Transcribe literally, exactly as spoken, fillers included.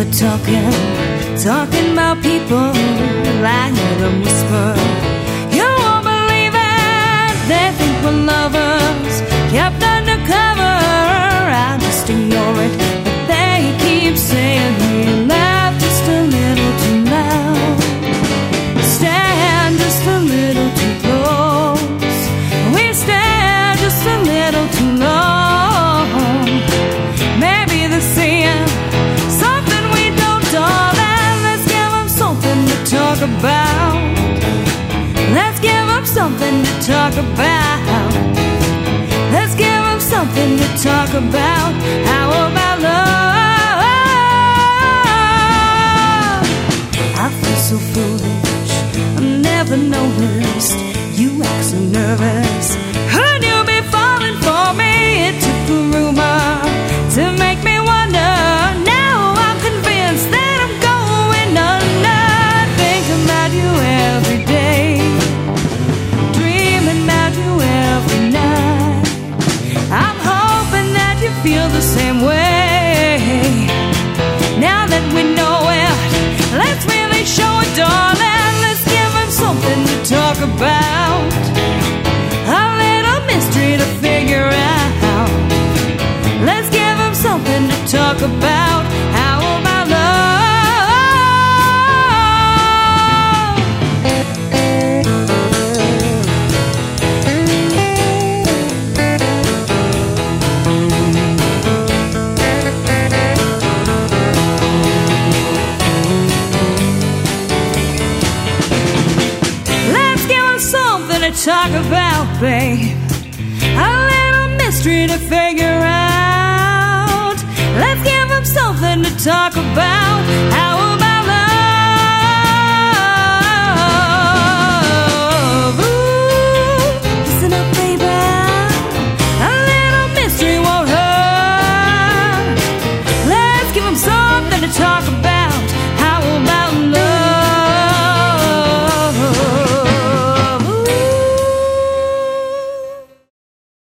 talking, talking about people. I hear them whisper, you won't believe it. They think we're lovers, kept undercover. I just ignore it, but they keep saying we laugh just a little too loud, stand just a little too close, we stand just a little too long. Maybe they're seeing something we don't, darling. Let's give them something to talk about. Let's give them something to talk about. Let's give them something to talk about. How about love? I feel so foolish, I never noticed you act so nervous. Heard you be falling for me. It took a rumor to make me wonder. Now I'm convinced that I'm going under. Thinking about you every day, dreaming about you every night. I'm hoping that you feel the same way. Now that we know it, let's really show it, darling. Let's give them something to talk about, a little mystery to figure out. Let's give them something to talk about. How about love? Let's give them something to talk about, babe. A little mystery to figure out. Let's give them something to talk about. How about